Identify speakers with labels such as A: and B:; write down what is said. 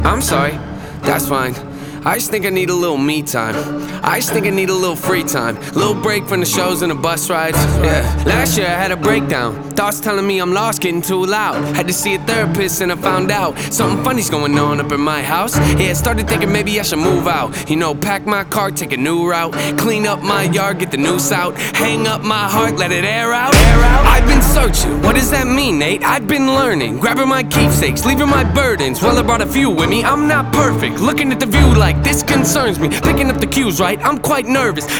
A: I'm sorry, that's fine. I just think I need a little me time. I just think I need a little free time. Little break from the shows and the bus rides. Yeah. Last year I had a breakdown. Thoughts telling me I'm lost, getting too loud. Had to see a therapist and I found out something funny's going on up in my house. Yeah, started thinking maybe I should move out. You know, pack my car, take a new route. Clean up my yard, get the noose out. Hang up my heart, let it air out. I've been searching, what does that mean, Nate? I've been learning, grabbing my keepsakes, leaving my burdens. Well, I brought a few with me, I'm not perfect. Looking at the view like this concerns me. Picking up the cues right, I'm quite nervous.